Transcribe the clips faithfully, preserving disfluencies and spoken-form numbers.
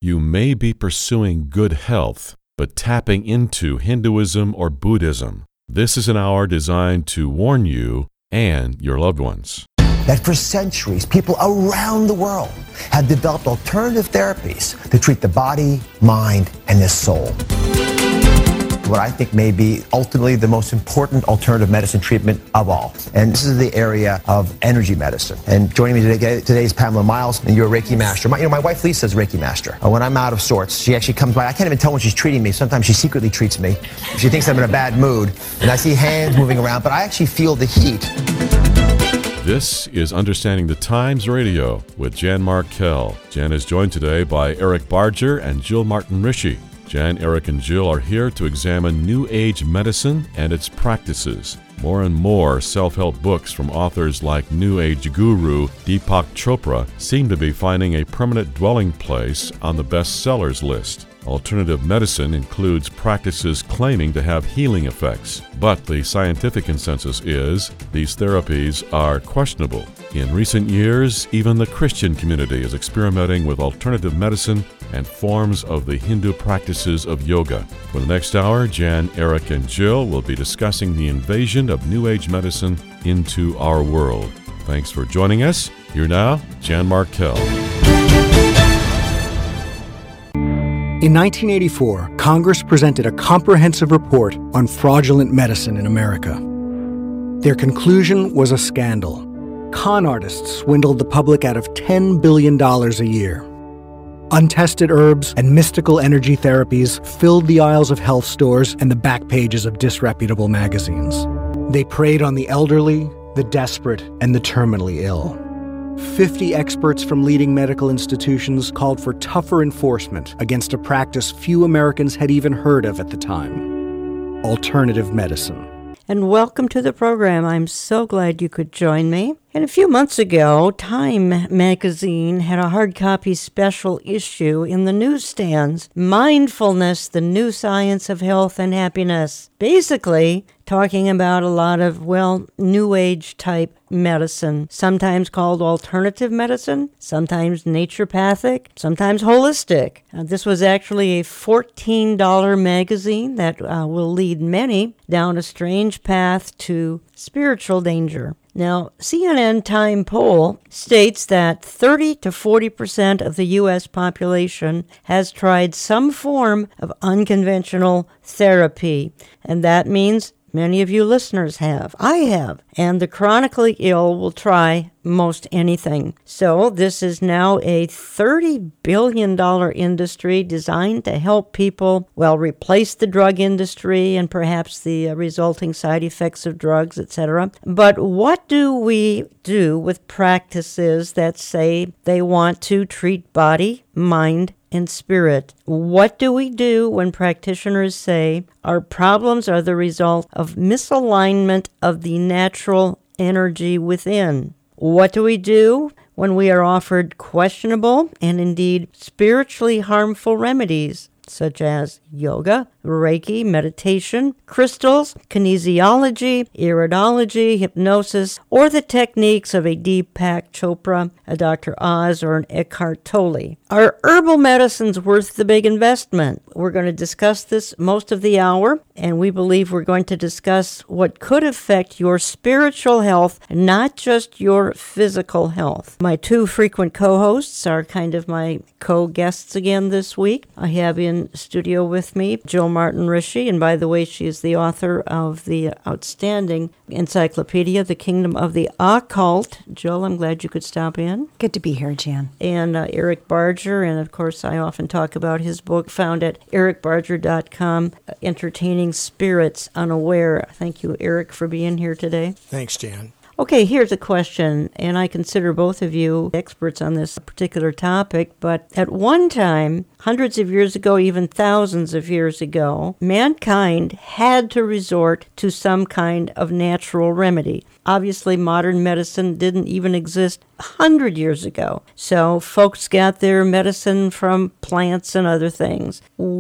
You may be pursuing good health, but tapping into Hinduism or Buddhism. This is an hour designed to warn you and your loved ones that for centuries, people around the world have developed alternative therapies to treat the body, mind, and the soul. What I think may be ultimately the most important alternative medicine treatment of all. And this is the area of energy medicine. And joining me today, today is Pamela Miles, and you're a Reiki master. My, you know, my wife Lisa is a Reiki master. When I'm out of sorts, she actually comes by. I can't even tell when she's treating me. Sometimes she secretly treats me. She thinks I'm in a bad mood, and I see hands moving around, but I actually feel the heat. This is Understanding the Times Radio with Jan Markell. Jan is joined today by Eric Barger and Jill Martin Rishi. Jan, Eric, and Jill are here to examine New Age medicine and its practices. More and more self-help books from authors like New Age guru Deepak Chopra seem to be finding a permanent dwelling place on the bestsellers list. Alternative medicine includes practices claiming to have healing effects, but the scientific consensus is these therapies are questionable. In recent years, even the Christian community is experimenting with alternative medicine and forms of the Hindu practices of yoga. For the next hour, Jan, Eric, and Jill will be discussing the invasion of New Age medicine into our world. Thanks for joining us. Here now, Jan Markell. In nineteen eighty-four, Congress presented a comprehensive report on fraudulent medicine in America. Their conclusion was a scandal. Con artists swindled the public out of ten billion dollars a year. Untested herbs and mystical energy therapies filled the aisles of health stores and the back pages of disreputable magazines. They preyed on the elderly, the desperate, and the terminally ill. Fifty experts from leading medical institutions called for tougher enforcement against a practice few Americans had even heard of at the time: alternative medicine. And welcome to the program. I'm so glad you could join me. And a few months ago, Time magazine had a hard copy special issue in the newsstands, Mindfulness, the New Science of Health and Happiness. Basically, talking about a lot of, well, New Age type medicine, sometimes called alternative medicine, sometimes naturopathic, sometimes holistic. Uh, this was actually a fourteen dollars magazine that uh, will lead many down a strange path to spiritual danger. Now, C N N Time poll states that thirty to forty percent of the U S population has tried some form of unconventional therapy, and that means many of you listeners have. I have. And the chronically ill will try most anything. So this is now a thirty billion dollars industry designed to help people, well, replace the drug industry and perhaps the uh, resulting side effects of drugs, et cetera. But what do we do with practices that say they want to treat body, mind, and spirit? What do we do when practitioners say our problems are the result of misalignment of the natural energy within? What do we do when we are offered questionable and indeed spiritually harmful remedies, such as yoga, Reiki, meditation, crystals, kinesiology, iridology, hypnosis, or the techniques of a Deepak Chopra, a Doctor Oz, or an Eckhart Tolle? Are herbal medicines worth the big investment? We're going to discuss this most of the hour, and we believe we're going to discuss what could affect your spiritual health, not just your physical health. My two frequent co-hosts are kind of my co-guests again this week. I have in studio with me Jill Martin Rishi, and by the way, she is the author of the outstanding encyclopedia, The Kingdom of the Occult. Jill, I'm glad you could stop in. Good to be here, Jan. And uh, Eric Barger, and of course I often talk about his book found at eric barger dot com, Entertaining Spirits Unaware. Thank you, Eric, for being here today. Thanks, Jan. Okay, here's a question, and I consider both of you experts on this particular topic, but at one time, hundreds of years ago, even thousands of years ago, mankind had to resort to some kind of natural remedy. Obviously, modern medicine didn't even exist a hundred years ago. So folks got their medicine from plants and other things.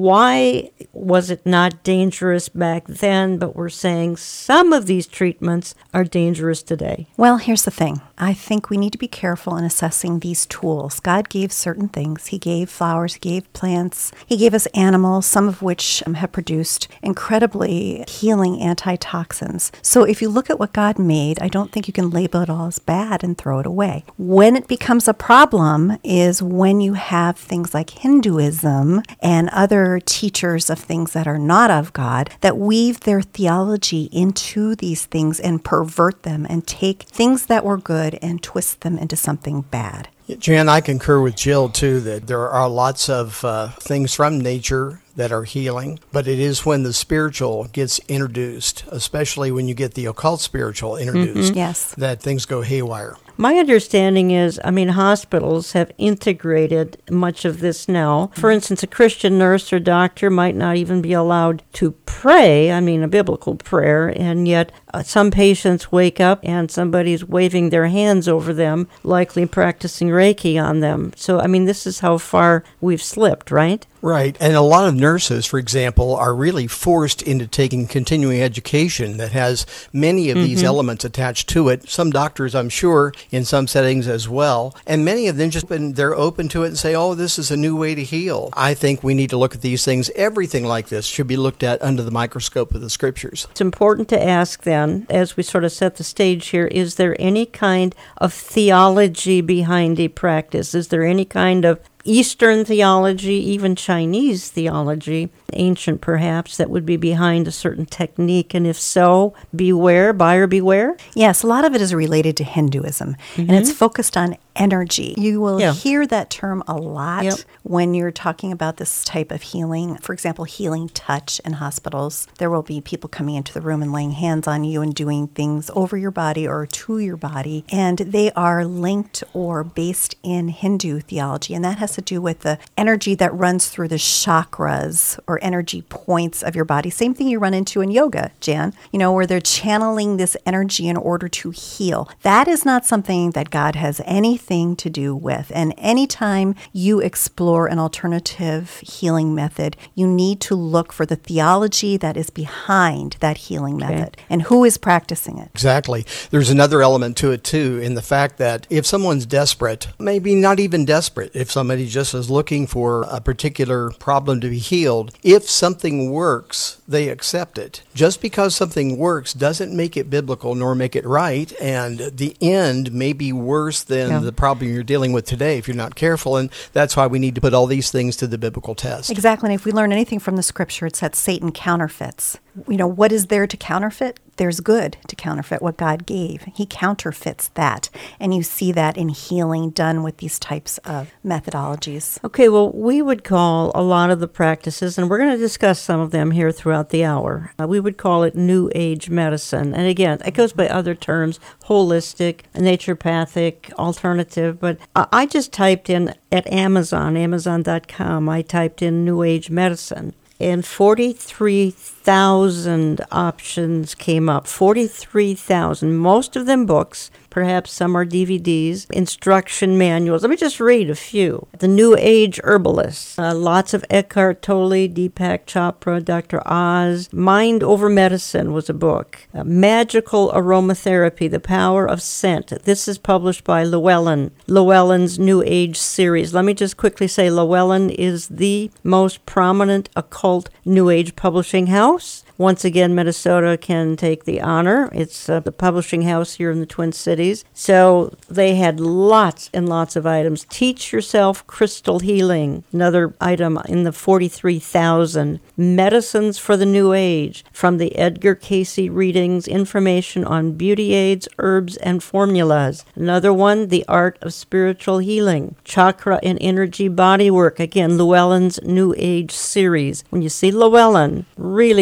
Why was it not dangerous back then, but we're saying some of these treatments are dangerous today? Well, here's the thing. I think we need to be careful in assessing these tools. God gave certain things. He gave flowers, He gave plants, He gave us animals, some of which um, have produced incredibly healing antitoxins. So if you look at what God made, I don't think you can label it all as bad and throw it away. When it becomes a problem is when you have things like Hinduism and other teachers of things that are not of God that weave their theology into these things and pervert them and take things that were good and twist them into something bad. Jan, I concur with Jill, too, that there are lots of uh, things from nature that are healing, but it is when the spiritual gets introduced, especially when you get the occult spiritual introduced, mm-hmm. yes. that things go haywire. My understanding is, I mean, hospitals have integrated much of this now. For instance, a Christian nurse or doctor might not even be allowed to pray, I mean, a biblical prayer, and yet uh, some patients wake up and somebody's waving their hands over them, likely practicing Reiki on them. So, I mean, this is how far we've slipped, right? Right. And a lot of nurses, for example, are really forced into taking continuing education that has many of mm-hmm. these elements attached to it. Some doctors, I'm sure, in some settings as well. And many of them just been, they're open to it and say, oh, this is a new way to heal. I think we need to look at these things. Everything like this should be looked at under the microscope of the scriptures. It's important to ask then, as we sort of set the stage here, is there any kind of theology behind a practice? Is there any kind of Eastern theology, even Chinese theology, ancient perhaps, that would be behind a certain technique? And if so, beware, buyer beware? Yes, a lot of it is related to Hinduism, mm-hmm. and it's focused on energy. You will yeah. hear that term a lot yep. when you're talking about this type of healing. For example, healing touch in hospitals. There will be people coming into the room and laying hands on you and doing things over your body or to your body, and they are linked or based in Hindu theology, and that has to do with the energy that runs through the chakras or energy points of your body. Same thing you run into in yoga, Jan, you know, where they're channeling this energy in order to heal. That is not something that God has anything to do with. And anytime you explore an alternative healing method, you need to look for the theology that is behind that healing okay. method and who is practicing it. Exactly. There's another element to it, too, in the fact that if someone's desperate, maybe not even desperate, if somebody just is looking for a particular problem to be healed, if something works, they accept it. Just because something works doesn't make it biblical nor make it right, and the end may be worse than yeah. the problem you're dealing with today if you're not careful, and that's why we need to put all these things to the biblical test. Exactly, and if we learn anything from the scripture, it's that Satan counterfeits. You know, what is there to counterfeit? There's good to counterfeit what God gave. He counterfeits that, and you see that in healing done with these types of methodologies. Okay, well, we would call a lot of the practices, and we're going to discuss some of them here throughout the hour, uh, we would call it New Age medicine. And again, it goes by other terms, holistic, naturopathic, alternative, but uh, I just typed in at Amazon, amazon dot com, I typed in New Age medicine, and forty-three thousand options came up. forty-three thousand, most of them books, perhaps some are D V Ds, instruction manuals. Let me just read a few. The New Age Herbalists, uh, lots of Eckhart Tolle, Deepak Chopra, Doctor Oz. Mind Over Medicine was a book. Uh, Magical Aromatherapy, The Power of Scent. This is published by Llewellyn, Llewellyn's New Age series. Let me just quickly say Llewellyn is the most prominent occult New Age publishing house. Once again, Minnesota can take the honor. It's uh, the publishing house here in the Twin Cities. So they had lots and lots of items. Teach Yourself Crystal Healing, another item in the forty-three thousand. Medicines for the New Age, from the Edgar Casey readings, information on beauty aids, herbs, and formulas. Another one, The Art of Spiritual Healing, Chakra and Energy Bodywork. Again, Llewellyn's New Age series. When you see Llewellyn, really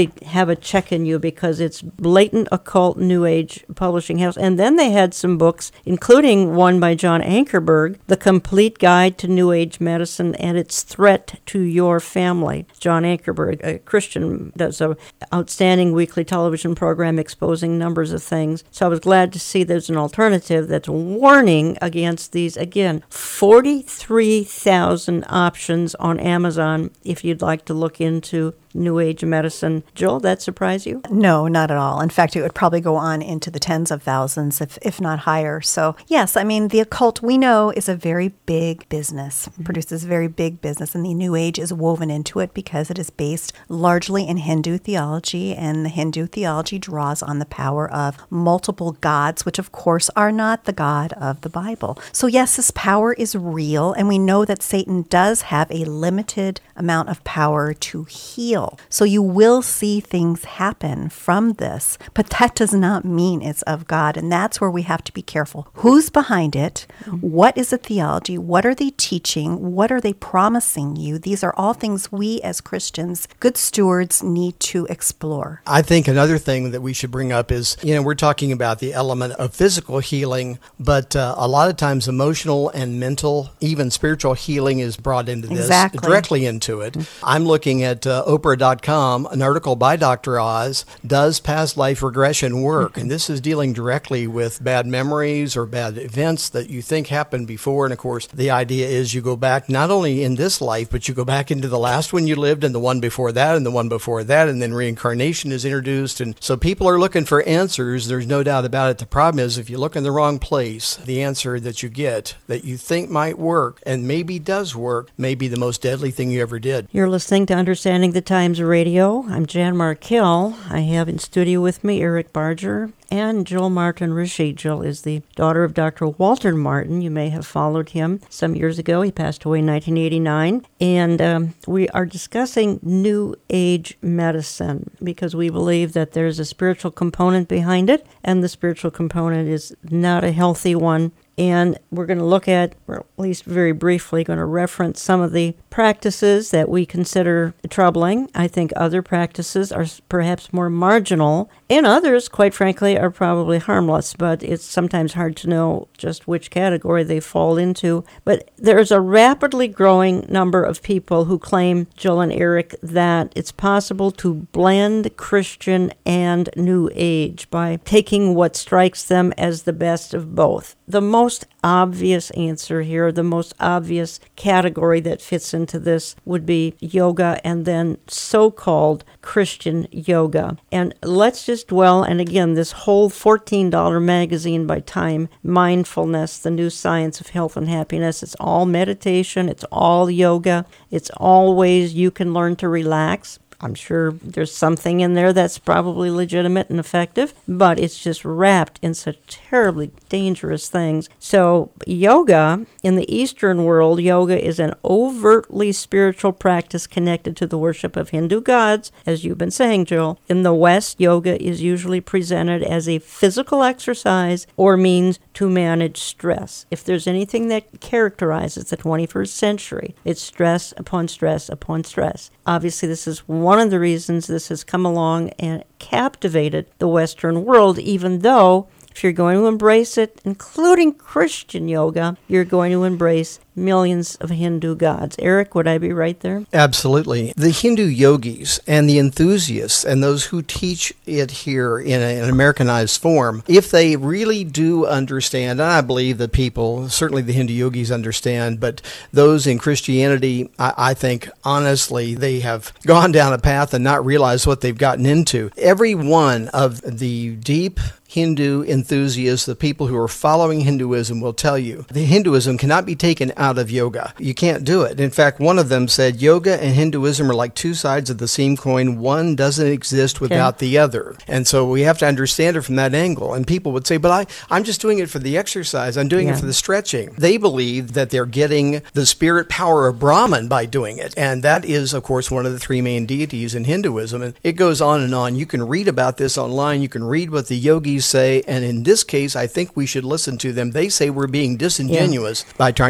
really have a check in you because it's blatant occult New Age publishing house. And then they had some books, including one by John Ankerberg, The Complete Guide to New Age Medicine and Its Threat to Your Family. John Ankerberg, a Christian, does an outstanding weekly television program exposing numbers of things. So I was glad to see there's an alternative that's warning against these. Again, forty-three thousand options on Amazon if you'd like to look into New Age medicine. Jill, that surprise you? No, not at all. In fact, it would probably go on into the tens of thousands, if, if not higher. So yes, I mean, the occult we know is a very big business, mm-hmm. produces very big business, and the New Age is woven into it because it is based largely in Hindu theology, and the Hindu theology draws on the power of multiple gods, which of course are not the God of the Bible. So yes, this power is real, and we know that Satan does have a limited amount of power to heal. So you will see things happen from this, but that does not mean it's of God. And that's where we have to be careful. Who's behind it? What is the theology? What are they teaching? What are they promising you? These are all things we as Christians, good stewards, need to explore. I think another thing that we should bring up is, you know, we're talking about the element of physical healing, but uh, a lot of times emotional and mental, even spiritual healing is brought into this, exactly. directly into it. I'm looking at uh, Oprah dot com, an article by Doctor Oz, does past life regression work? And this is dealing directly with bad memories or bad events that you think happened before. And of course, the idea is you go back not only in this life, but you go back into the last one you lived and the one before that and the one before that. And then reincarnation is introduced. And so people are looking for answers. There's no doubt about it. The problem is if you look in the wrong place, the answer that you get that you think might work and maybe does work may be the most deadly thing you ever did. You're listening to Understanding the Times Radio. I'm Jan Markell. I have in studio with me Eric Barger and Jill Martin Rishi. Jill is the daughter of Doctor Walter Martin. You may have followed him some years ago. He passed away in nineteen eighty-nine. And um, we are discussing New Age medicine because we believe that there's a spiritual component behind it, and the spiritual component is not a healthy one. And we're going to look at, or at least very briefly, going to reference some of the practices that we consider troubling. I think other practices are perhaps more marginal, and others, quite frankly, are probably harmless, but it's sometimes hard to know just which category they fall into. But there's a rapidly growing number of people who claim, Jill and Eric, that it's possible to blend Christian and New Age by taking what strikes them as the best of both. The most obvious answer here, the most obvious category that fits into this would be yoga and then so-called Christian yoga. And let's just dwell, and again, this whole fourteen dollars magazine by Time, Mindfulness, the New Science of Health and Happiness, it's all meditation, it's all yoga, it's all ways you can learn to relax. I'm sure there's something in there that's probably legitimate and effective, but it's just wrapped in such terribly dangerous things. So yoga, in the Eastern world, yoga is an overtly spiritual practice connected to the worship of Hindu gods, as you've been saying, Jill. In the West, yoga is usually presented as a physical exercise or means to manage stress. If there's anything that characterizes the twenty-first century, it's stress upon stress upon stress. Obviously, this is one of the reasons this has come along and captivated the Western world, even though if you're going to embrace it, including Christian yoga, you're going to embrace millions of Hindu gods. Eric, would I be right there? Absolutely. The Hindu yogis and the enthusiasts and those who teach it here in an Americanized form, if they really do understand, and I believe that people, certainly the Hindu yogis understand, but those in Christianity, I, I think, honestly, they have gone down a path and not realized what they've gotten into. Every one of the deep Hindu enthusiasts, the people who are following Hinduism, will tell you the Hinduism cannot be taken out of yoga. You can't do it. In fact, one of them said yoga and Hinduism are like two sides of the same coin. One doesn't exist without okay. the other. And so we have to understand it from that angle. And people would say, but I, I'm just doing it for the exercise. I'm doing yeah. it for the stretching. They believe that they're getting the spirit power of Brahman by doing it. And that is, of course, one of the three main deities in Hinduism. And it goes on and on. You can read about this online. You can read what the yogis say. And in this case, I think we should listen to them. They say we're being disingenuous yeah. by trying to Christianize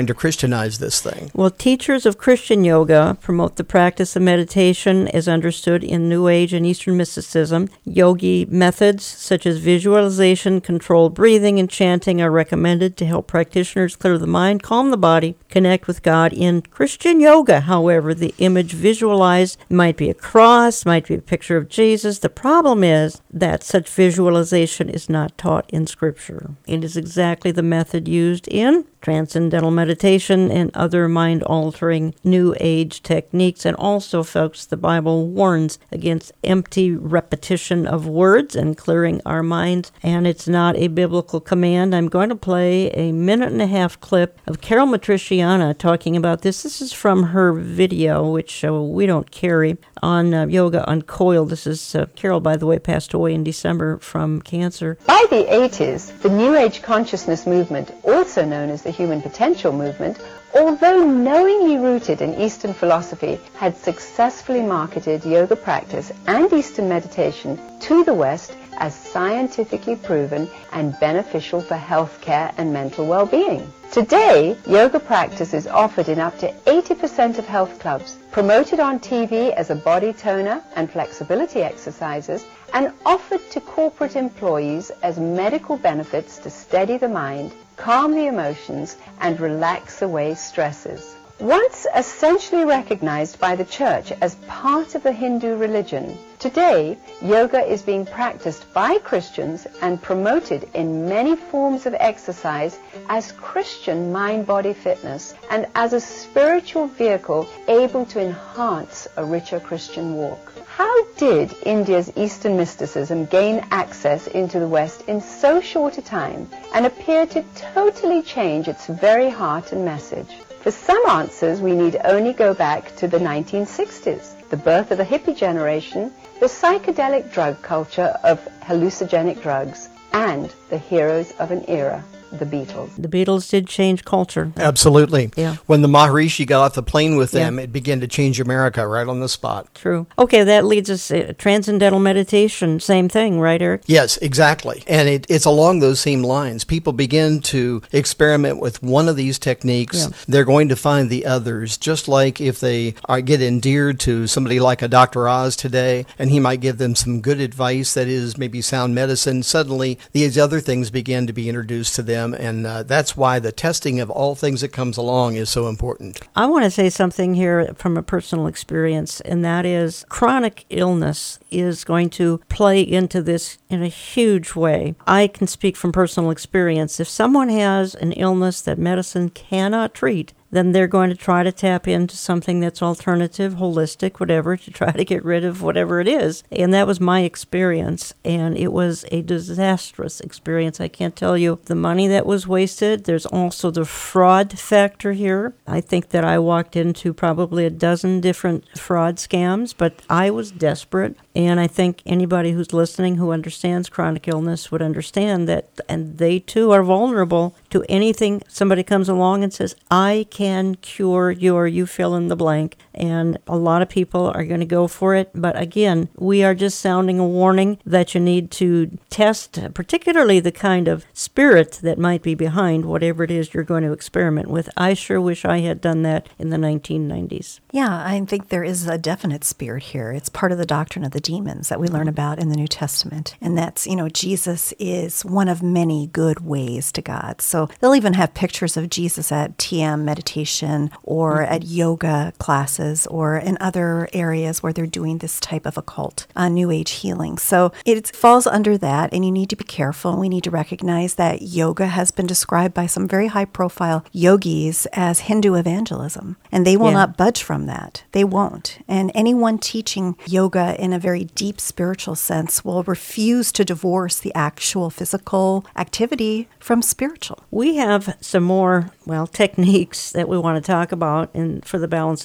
Christianize this thing. Well, teachers of Christian yoga promote the practice of meditation as understood in New Age and Eastern mysticism. Yogi methods such as visualization, controlled breathing, and chanting are recommended to help practitioners clear the mind, calm the body, connect with God. In Christian yoga, however, the image visualized might be a cross, might be a picture of Jesus. The problem is that such visualization is not taught in Scripture. It is exactly the method used in transcendental meditation and other mind-altering New Age techniques. And also, folks, the Bible warns against empty repetition of words and clearing our minds, and it's not a biblical command. I'm going to play a minute and a half clip of Carol Matriciana talking about this. This is from her video, which uh, we don't carry, on uh, Yoga Uncoiled. This is, uh, Carol, by the way, passed away in December from cancer. By the eighties, the New Age consciousness movement, also known as the Human Potential Movement, although knowingly rooted in Eastern philosophy, had successfully marketed yoga practice and Eastern meditation to the West as scientifically proven and beneficial for healthcare and mental well-being. Today, yoga practice is offered in up to eighty percent of health clubs, promoted on T V as a body toner and flexibility exercises, and offered to corporate employees as medical benefits to steady the mind, calm the emotions, and relax away stresses. Once essentially recognized by the Church as part of the Hindu religion, today yoga is being practiced by Christians and promoted in many forms of exercise as Christian mind-body fitness and as a spiritual vehicle able to enhance a richer Christian walk. How did India's Eastern mysticism gain access into the West in so short a time and appear to totally change its very heart and message? For some answers, we need only go back to the nineteen sixties, the birth of the hippie generation, the psychedelic drug culture of hallucinogenic drugs, and the heroes of an era, the Beatles. The Beatles did change culture. Absolutely. Yeah. When the Maharishi got off the plane with them, Yeah. it began to change America right on the spot. True. Okay, that leads us to transcendental meditation. Same thing, right, Eric? Yes, exactly. And it, it's along those same lines. People begin to experiment with one of these techniques. Yeah. They're going to find the others, just like if they are, get endeared to somebody like a Doctor Oz today, and he might give them some good advice that is maybe sound medicine. Suddenly, these other things begin to be introduced to them. And uh, that's why the testing of all things that comes along is so important. I want to say something here from a personal experience, and that is chronic illness is going to play into this in a huge way. I can speak from personal experience. If someone has an illness that medicine cannot treat, then they're going to try to tap into something that's alternative, holistic, whatever, to try to get rid of whatever it is. And that was my experience, and it was a disastrous experience. I can't tell you the money that was wasted. There's also the fraud factor here. I think that I walked into probably a dozen different fraud scams, but I was desperate. And I think anybody who's listening who understands chronic illness would understand that, and they too are vulnerable to anything. Somebody comes along and says, I can cure your, you fill in the blank. And a lot of people are going to go for it. But again, we are just sounding a warning that you need to test, particularly the kind of spirit that might be behind whatever it is you're going to experiment with. I sure wish I had done that in the nineteen nineties. Yeah, I think there is a definite spirit here. It's part of the doctrine of the demons that we learn about in the New Testament. And that's, you know, Jesus is one of many good ways to God. So they'll even have pictures of Jesus at T M meditation or mm-hmm. at yoga classes or in other areas where they're doing this type of occult, uh, New Age healing. So it falls under that, and you need to be careful. We need to recognize that yoga has been described by some very high-profile yogis as Hindu evangelism, and they will yeah. not budge from that. They won't. And anyone teaching yoga in a very deep spiritual sense will refuse to divorce the actual physical activity from spiritual. We have some more, well, techniques that we want to talk about in, for the balance of the program.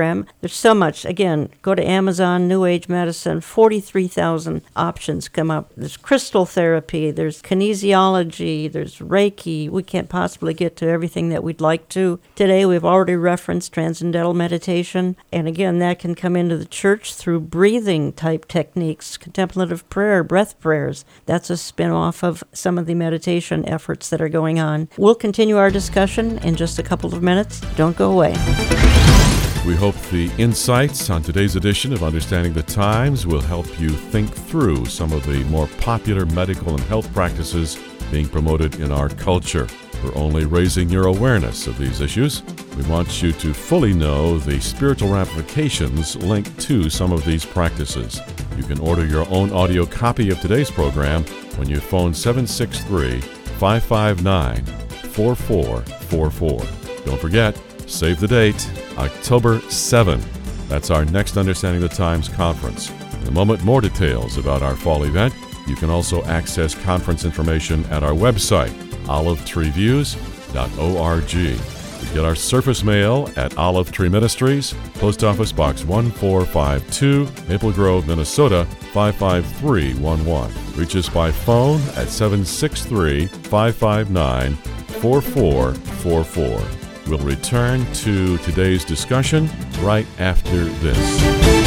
program. There's so much. Again, go to Amazon, New Age Medicine, forty-three thousand options come up. There's crystal therapy, there's kinesiology, there's Reiki. We can't possibly get to everything that we'd like to. Today we've already referenced transcendental meditation, and again, that can come into the church through breathing type techniques, contemplative prayer, breath prayers. That's a spin-off of some of the meditation efforts that are going on. We'll continue our discussion in just a couple of minutes. Don't go away. We hope the insights on today's edition of Understanding the Times will help you think through some of the more popular medical and health practices being promoted in our culture. We're only raising your awareness of these issues. We want you to fully know the spiritual ramifications linked to some of these practices. You can order your own audio copy of today's program when you phone seven six three, five five nine, four four four four. Don't forget, save the date, October seventh. That's our next Understanding the Times conference. In a moment, more details about our fall event. You can also access conference information at our website, olive tree views dot org. You get our surface mail at Olive Tree Ministries, Post Office Box one four five two, Maple Grove, Minnesota five five three one one. Reach us by phone at seven six three, five five nine, four four four four. We'll return to today's discussion right after this.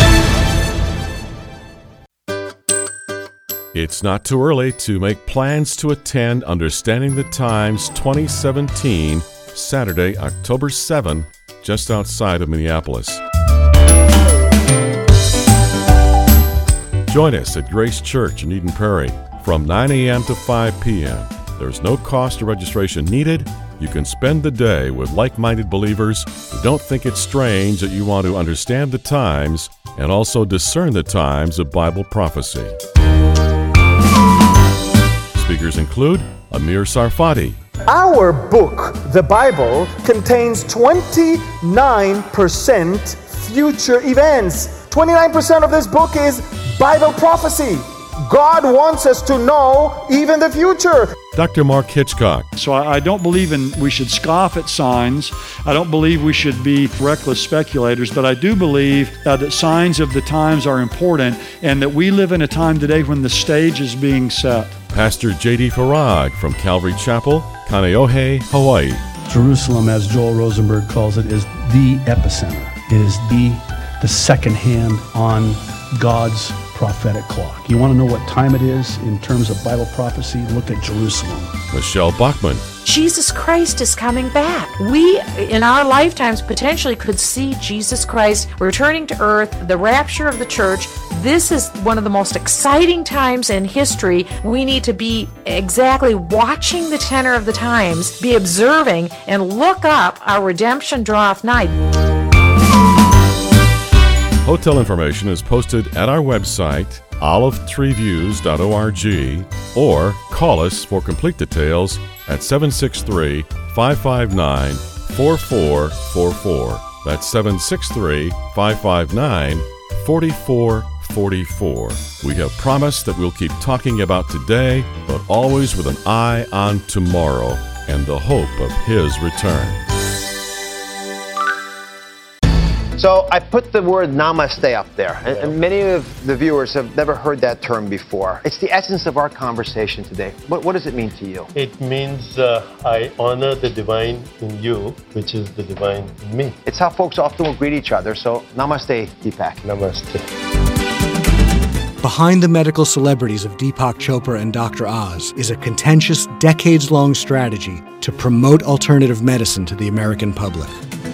It's not too early to make plans to attend Understanding the Times twenty seventeen, Saturday, October seventh, just outside of Minneapolis. Join us at Grace Church in Eden Prairie from nine a.m. to five p.m. There's no cost or registration needed. You can spend the day with like-minded believers who don't think it's strange that you want to understand the times and also discern the times of Bible prophecy. Speakers include Amir Sarfati. Our book, the Bible, contains twenty-nine percent future events. twenty-nine percent of this book is Bible prophecy. God wants us to know even the future. Doctor Mark Hitchcock. So I don't believe in we should scoff at signs. I don't believe we should be reckless speculators, but I do believe uh, that signs of the times are important and that we live in a time today when the stage is being set. Pastor J D Farag from Calvary Chapel, Kaneohe, Hawaii. Jerusalem, as Joel Rosenberg calls it, is the epicenter. It is the, the second hand on God's prophetic clock. You want to know what time it is in terms of Bible prophecy? Look at Jerusalem. Michelle Bachman. Jesus Christ is coming back. We, in our lifetimes, potentially could see Jesus Christ returning to earth, the rapture of the church. This is one of the most exciting times in history. We need to be exactly watching the tenor of the times, be observing, and look up our redemption draweth nigh. Hotel information is posted at our website, olive tree views dot org, or call us for complete details at seven six three, five five nine, four four four four. That's seven six three, five five nine, four four four four. We have promised that we'll keep talking about today, but always with an eye on tomorrow and the hope of His return. So I put the word namaste up there, and, and many of the viewers have never heard that term before. It's the essence of our conversation today. What, what does it mean to you? It means uh, I honor the divine in you, which is the divine in me. It's how folks often will greet each other, so namaste, Deepak. Namaste. Behind the medical celebrities of Deepak Chopra and Doctor Oz is a contentious, decades-long strategy to promote alternative medicine to the American public.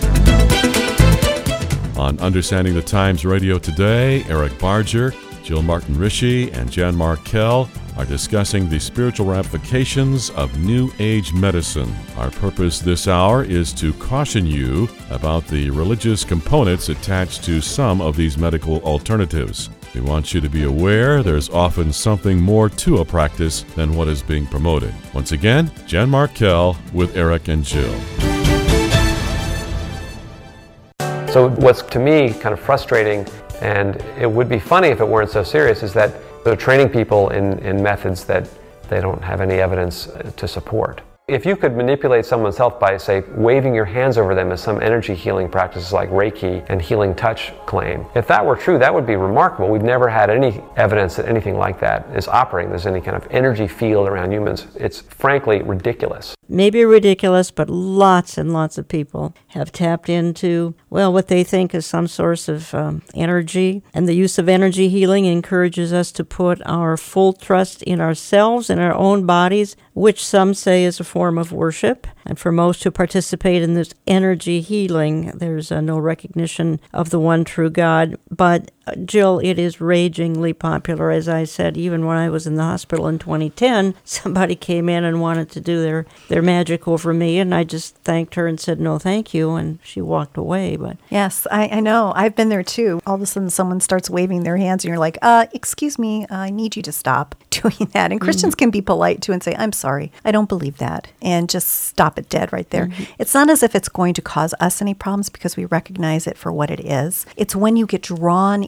On Understanding the Times Radio today, Eric Barger, Jill Martin Rishi, and Jan Markell are discussing the spiritual ramifications of New Age medicine. Our purpose this hour is to caution you about the religious components attached to some of these medical alternatives. We want you to be aware there's often something more to a practice than what is being promoted. Once again, Jan Markell with Eric and Jill. So what's to me kind of frustrating, and it would be funny if it weren't so serious, is that they're training people in, in methods that they don't have any evidence to support. If you could manipulate someone's health by, say, waving your hands over them as some energy healing practices like Reiki and healing touch claim, if that were true, that would be remarkable. We've never had any evidence that anything like that is operating. There's any kind of energy field around humans. It's frankly ridiculous. Maybe ridiculous, but lots and lots of people have tapped into, well, what they think is some source of um, energy. And the use of energy healing encourages us to put our full trust in ourselves and our own bodies, which some say is a form of worship. And for most who participate in this energy healing, there's uh, no recognition of the one true God. But, uh, Jill, it is ragingly popular. As I said, even when I was in the hospital in twenty ten, somebody came in and wanted to do their, their magic over me, and I just thanked her and said, no, thank you, and she walked away. But Yes, I, I know. I've been there, too. All of a sudden, someone starts waving their hands, and you're like, uh, excuse me, I need you to stop doing that. And Christians mm-hmm. can be polite, too, and say, I'm sorry, I don't believe that, and just stop it dead right there. Mm-hmm. It's not as if it's going to cause us any problems because we recognize it for what it is. It's when you get drawn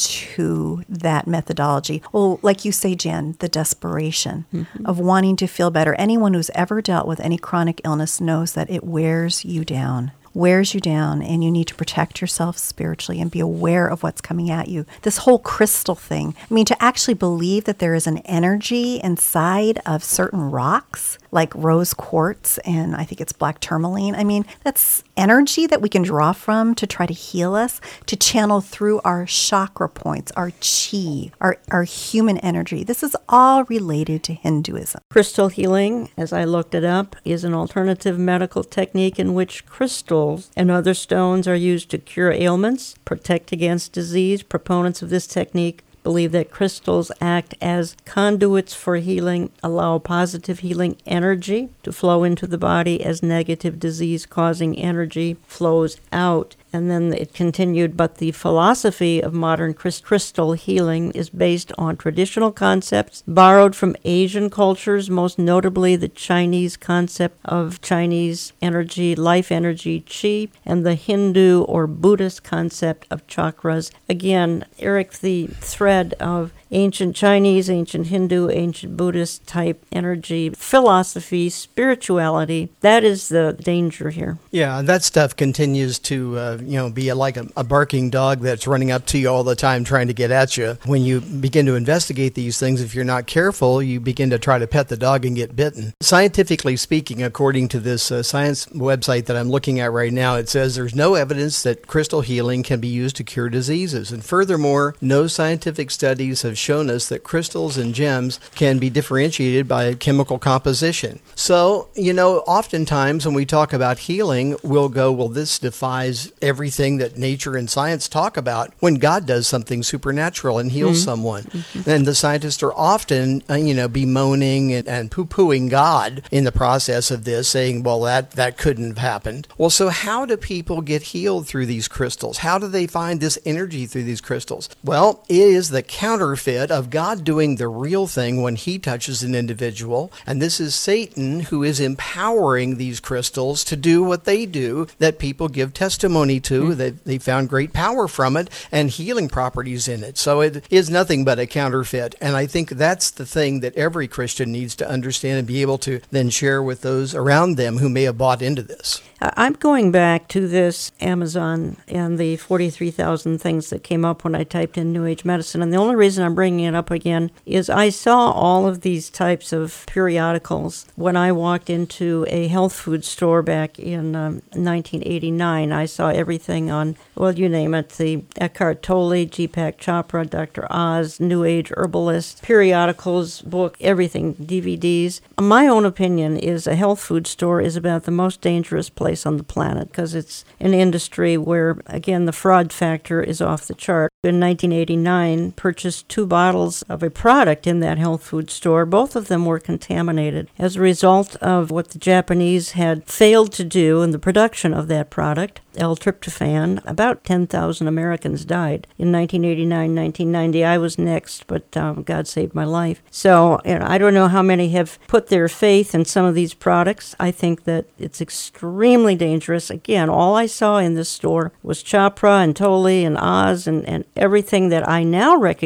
into that methodology. Well, like you say, Jan, the desperation mm-hmm. of wanting to feel better. Anyone who's ever dealt with any chronic illness knows that it wears you down. wears you down, and you need to protect yourself spiritually and be aware of what's coming at you. This whole crystal thing, I mean, to actually believe that there is an energy inside of certain rocks, like rose quartz, and I think it's black tourmaline. I mean, that's energy that we can draw from to try to heal us, to channel through our chakra points, our chi, our, our human energy. This is all related to Hinduism. Crystal healing, as I looked it up, is an alternative medical technique in which crystals and other stones are used to cure ailments, protect against disease. Proponents of this technique believe that crystals act as conduits for healing, allow positive healing energy to flow into the body as negative disease-causing energy flows out. And then it continued, but the philosophy of modern crystal healing is based on traditional concepts borrowed from Asian cultures, most notably the Chinese concept of Chinese energy, life energy, chi, and the Hindu or Buddhist concept of chakras. Again, Eric, the thread of ancient Chinese, ancient Hindu, ancient Buddhist type energy, philosophy, spirituality, that is the danger here. Yeah, that stuff continues to, uh, you know, be a, like a, a barking dog that's running up to you all the time trying to get at you. When you begin to investigate these things, if you're not careful, you begin to try to pet the dog and get bitten. Scientifically speaking, according to this uh, science website that I'm looking at right now, it says there's no evidence that crystal healing can be used to cure diseases. And furthermore, no scientific studies have shown us that crystals and gems can be differentiated by chemical composition. So, you know, oftentimes when we talk about healing, we'll go, well, this defies everything that nature and science talk about, when God does something supernatural and heals mm-hmm. someone. Mm-hmm. And the scientists are often, uh, you know, bemoaning and, and poo-pooing God in the process of this, saying, well, that, that couldn't have happened. Well, so how do people get healed through these crystals? How do they find this energy through these crystals? Well, it is the counterfeit of God doing the real thing when he touches an individual. And this is Satan who is empowering these crystals to do what they do, that people give testimony to, mm-hmm. that they found great power from it and healing properties in it. So it is nothing but a counterfeit. And I think that's the thing that every Christian needs to understand and be able to then share with those around them who may have bought into this. I'm going back to this Amazon and the forty-three thousand things that came up when I typed in New Age medicine. And the only reason I'm bringing it up again is I saw all of these types of periodicals when I walked into a health food store back in um, nineteen eighty-nine. I saw everything on, well, you name it, the Eckhart Tolle, Deepak Chopra, Doctor Oz, New Age herbalist, periodicals, book, everything, D V Ds. My own opinion is a health food store is about the most dangerous place on the planet because it's an industry where, again, the fraud factor is off the chart. In nineteen eighty-nine, purchased two bottles of a product in that health food store. Both of them were contaminated as a result of what the Japanese had failed to do in the production of that product, L-tryptophan. About ten thousand Americans died in nineteen eighty-nine, nineteen ninety. I was next, but um, God saved my life. So you know, I don't know how many have put their faith in some of these products. I think that it's extremely dangerous. Again, all I saw in this store was Chopra and Tolle and Oz and, and everything that I now recognize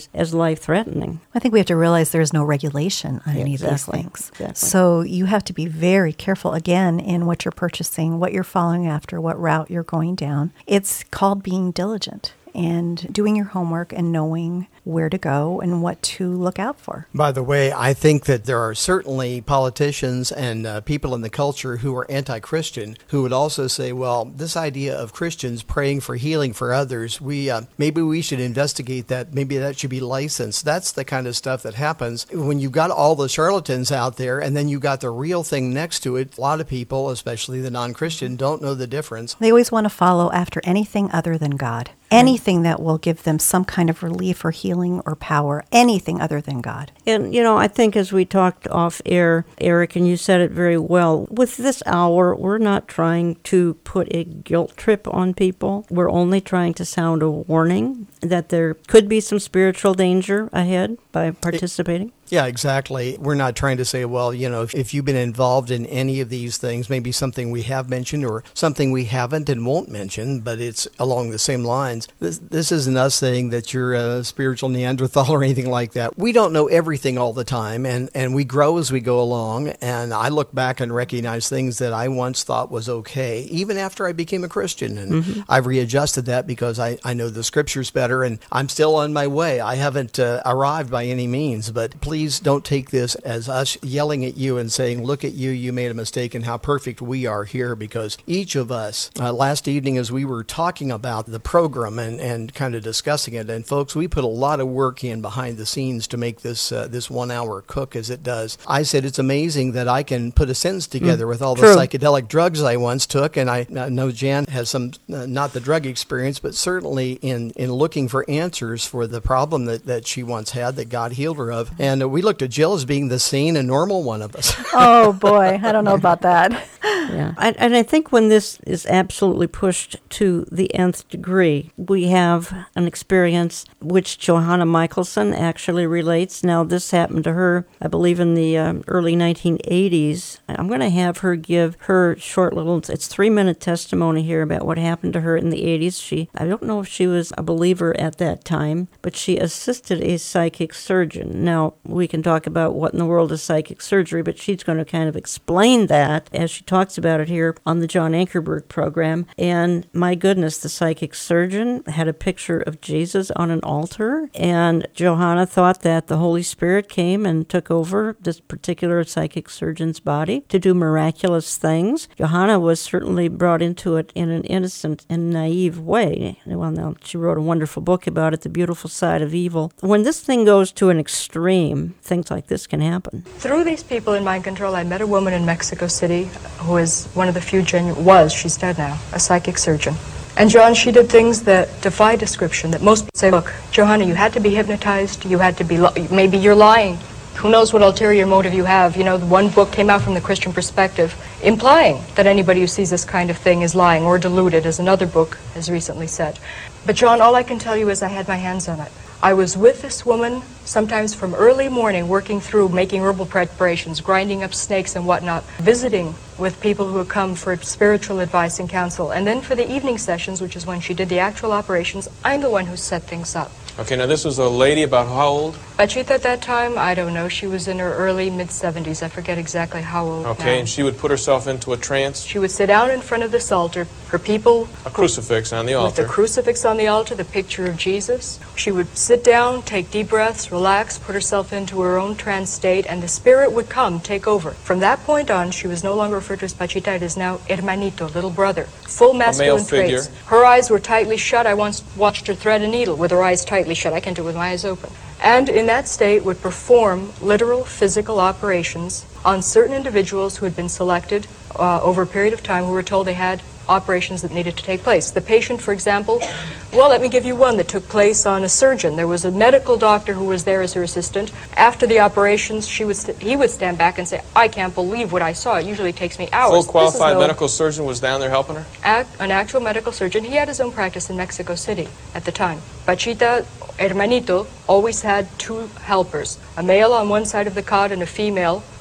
as life-threatening. I think we have to realize there is no regulation on Yeah, any exactly, of these things. exactly. So you have to be very careful, again, in what you're purchasing, what you're following after, what route you're going down. It's called being diligent and doing your homework and knowing where to go and what to look out for. By the way, I think that there are certainly politicians and uh, people in the culture who are anti-Christian who would also say, well, this idea of Christians praying for healing for others, we uh, maybe we should investigate that. Maybe that should be licensed. That's the kind of stuff that happens when you've got all the charlatans out there and then you got the real thing next to it. A lot of people, especially the non-Christian, don't know the difference. They always want to follow after anything other than God. Anything that will give them some kind of relief or healing or power, anything other than God. And, you know, I think as we talked off air, Eric, and you said it very well, with this hour, we're not trying to put a guilt trip on people. We're only trying to sound a warning that there could be some spiritual danger ahead by participating. It, Yeah, exactly. We're not trying to say, well, you know, if, if you've been involved in any of these things, maybe something we have mentioned or something we haven't and won't mention, but it's along the same lines. This, this isn't us saying that you're a spiritual Neanderthal or anything like that. We don't know everything all the time, and, and we grow as we go along. And I look back and recognize things that I once thought was okay, even after I became a Christian. And mm-hmm. I've readjusted that because I, I know the scriptures better, and I'm still on my way. I haven't uh, arrived by any means, but please Please don't take this as us yelling at you and saying, look at you, you made a mistake, and how perfect we are here, because each of us, uh, last evening as we were talking about the program and, and kind of discussing it, and folks, we put a lot of work in behind the scenes to make this uh, this one hour cook as it does. I said it's amazing that I can put a sentence together mm, with all the true. psychedelic drugs I once took, and I, I know Jan has some, uh, not the drug experience, but certainly in, in looking for answers for the problem that, that she once had that God healed her of. And uh, we looked at Jill as being the sane and normal one of us. Oh, boy. I don't know about that. Yeah. I, and I think when this is absolutely pushed to the nth degree, we have an experience which Johanna Michelson actually relates. Now, this happened to her, I believe, in the um, early nineteen eighties. I'm going to have her give her short little, it's three-minute testimony here about what happened to her in the eighties. She, I don't know if she was a believer at that time, but she assisted a psychic surgeon. Now, we can talk about what in the world is psychic surgery, but she's going to kind of explain that as she talks about it here on the John Ankerberg program. And my goodness, the psychic surgeon had a picture of Jesus on an altar, and Johanna thought that the Holy Spirit came and took over this particular psychic surgeon's body to do miraculous things. Johanna was certainly brought into it in an innocent and naive way. Well, now, she wrote a wonderful book about it, The Beautiful Side of Evil. When this thing goes to an extreme, things like this can happen. Through these people in mind control, I met a woman in Mexico City who is one of the few genuine, was, she's dead now, a psychic surgeon. And John, she did things that defy description, that most people say, look, Johanna, you had to be hypnotized, you had to be, li- maybe you're lying. Who knows what ulterior motive you have? You know, one book came out from the Christian perspective, implying that anybody who sees this kind of thing is lying or deluded, as another book has recently said. But John, all I can tell you is I had my hands on it. I was with this woman sometimes from early morning, working through making herbal preparations, grinding up snakes and whatnot, visiting with people who would come for spiritual advice and counsel. And then for the evening sessions, which is when she did the actual operations, I'm the one who set things up. Okay, now this was a lady about how old? Bachita at that time, I don't know. She was in her early, mid-seventies. I forget exactly how old Okay, now. and she would put herself into a trance? She would sit down in front of this altar. Her people... A crucifix on the altar. With the crucifix on the altar, the picture of Jesus. She would sit down, take deep breaths, relax, put herself into her own trance state, and the spirit would come, take over. From that point on, she was no longer referred to as Bachita. It is now Hermanito, little brother. Full masculine traits. Figure. Her eyes were tightly shut. I once watched her thread a needle with her eyes tightly shut. I can't do it with my eyes open. And in that state would perform literal physical operations on certain individuals who had been selected uh, over a period of time, who were told they had operations that needed to take place. The patient, for example, well, let me give you one that took place on a surgeon. There was a medical doctor who was there as her assistant. After the operations, she would st- he would stand back and say, I can't believe what I saw. It usually takes me hours. Full qualified no medical surgeon was down there helping her? Act, an actual medical surgeon. He had his own practice in Mexico City at the time. Bachita, Hermanito, always had two helpers, a male on one side of the cot and a female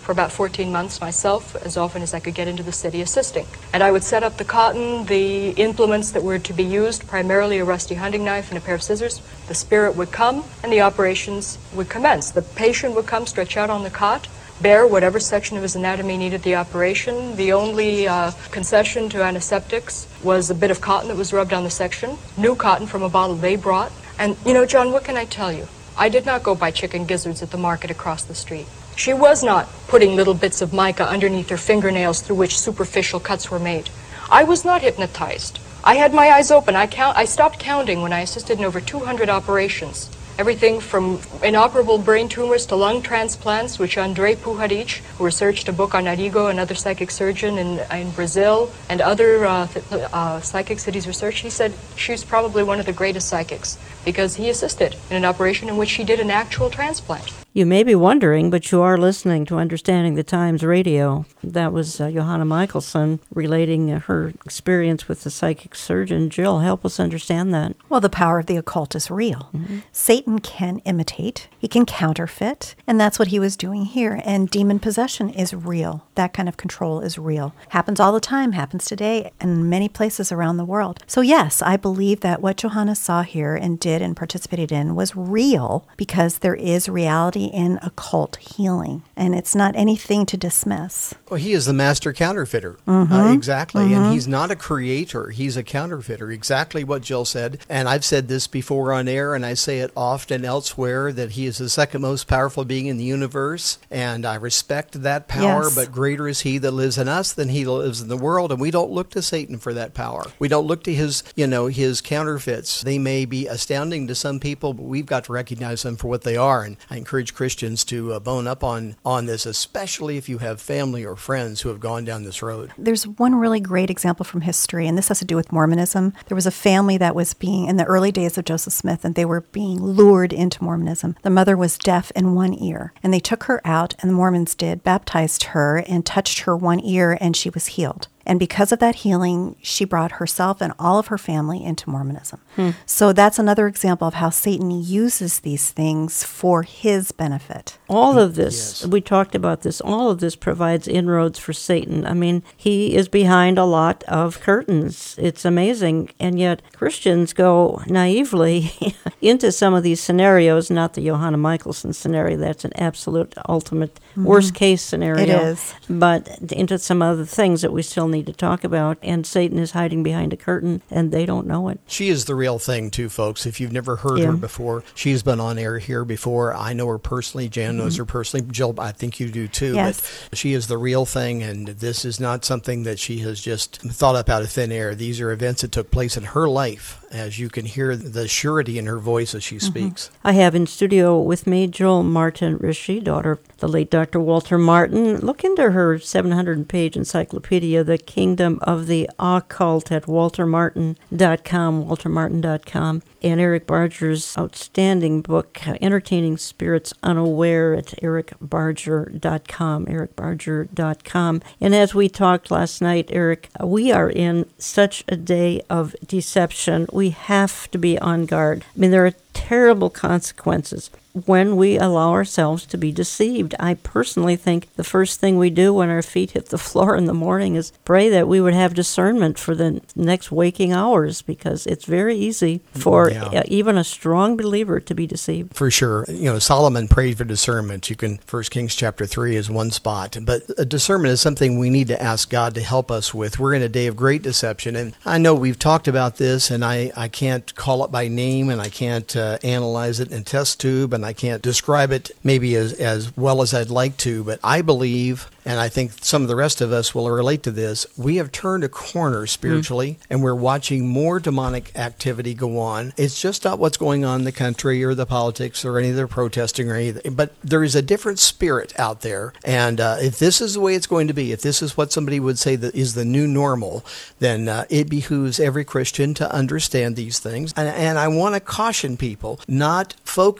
for about fourteen months myself, as often as I could get into the city assisting. And I would set up the cotton, the implements that were to be used, primarily a rusty hunting knife and a pair of scissors. The spirit would come and the operations would commence. The patient would come, stretch out on the cot, bear whatever section of his anatomy needed the operation. The only uh, concession to antiseptics was a bit of cotton that was rubbed on the section, new cotton from a bottle they brought. And, you know, John, what can I tell you? I did not go buy chicken gizzards at the market across the street. She was not putting little bits of mica underneath her fingernails through which superficial cuts were made. I was not hypnotized. I had my eyes open. I count. I stopped counting when I assisted in over two hundred operations. Everything from inoperable brain tumors to lung transplants, which Andrei Puharic, who researched a book on Arrigo, another psychic surgeon in, in Brazil, and other uh, th- uh, psychics that he's researched, he said she's probably one of the greatest psychics because he assisted in an operation in which she did an actual transplant. You may be wondering, but you are listening to Understanding the Times Radio. That was uh, Johanna Michelson relating uh, her experience with the psychic surgeon. Jill, help us understand that. Well, the power of the occult is real. Mm-hmm. Satan can imitate, he can counterfeit, and that's what he was doing here. And demon possession is real. That kind of control is real. Happens all the time, happens today in many places around the world. So yes, I believe that what Johanna saw here and did and participated in was real because there is reality in occult healing, and it's not anything to dismiss. Well, he is the master counterfeiter. Mm-hmm. Uh, exactly. Mm-hmm. And he's not a creator. He's a counterfeiter. Exactly what Jill said. And I've said this before on air, and I say it often elsewhere, that he is the second most powerful being in the universe. And I respect that power, Yes. but greater is he that lives in us than he that lives in the world. And we don't look to Satan for that power. We don't look to his, you know, his counterfeits. They may be astounding to some people, but we've got to recognize them for what they are. And I encourage Christians to uh, bone up on, on this, especially if you have family or friends who have gone down this road. There's one really great example from history, and this has to do with Mormonism. There was a family that was being, in the early days of Joseph Smith, and they were being lured into Mormonism. The mother was deaf in one ear, and they took her out, and the Mormons did, baptized her, and touched her one ear, and she was healed. And because of that healing, she brought herself and all of her family into Mormonism. Hmm. So that's another example of how Satan uses these things for his benefit. All of this, yes. We talked about this, all of this provides inroads for Satan. I mean, he is behind a lot of curtains. It's amazing. And yet Christians go naively into some of these scenarios, not the Johanna Michelson scenario. That's an absolute ultimate mm-hmm. worst case scenario. It is. But into some other things that we still need to talk about, and Satan is hiding behind a curtain, and they don't know it. She is the real thing, too, folks. If you've never heard yeah. her before, she's been on air here before. I know her personally. Jan mm-hmm. knows her personally. Jill, I think you do, too. Yes. But she is the real thing, and this is not something that she has just thought up out of thin air. These are events that took place in her life, as you can hear the surety in her voice as she mm-hmm. speaks. I have in studio with me Jill Martin Rishi, daughter of the late Doctor Walter Martin. Look into her seven hundred page encyclopedia, The Kingdom of the Occult, at walter martin dot com, walter martin dot com. And Eric Barger's outstanding book, Entertaining Spirits Unaware, at eric barger dot com, eric barger dot com. And as we talked last night, Eric, we are in such a day of deception. We have to be on guard. I mean, there are terrible consequences when we allow ourselves to be deceived. I personally think the first thing we do when our feet hit the floor in the morning is pray that we would have discernment for the next waking hours, because it's very easy for yeah. even a strong believer to be deceived. For sure. You know, Solomon prayed for discernment. You can, First Kings chapter three is one spot. But discernment is something we need to ask God to help us with. We're in a day of great deception. And I know we've talked about this, and I, I can't call it by name, and I can't uh, analyze it in test tube, and I can't describe it maybe as, as well as I'd like to, but I believe, and I think some of the rest of us will relate to this, we have turned a corner spiritually, mm. and we're watching more demonic activity go on. It's just not what's going on in the country or the politics or any of the protesting or anything, but there is a different spirit out there, and uh, if this is the way it's going to be, if this is what somebody would say that is the new normal, then uh, it behooves every Christian to understand these things, and, and I want to caution people, not focus on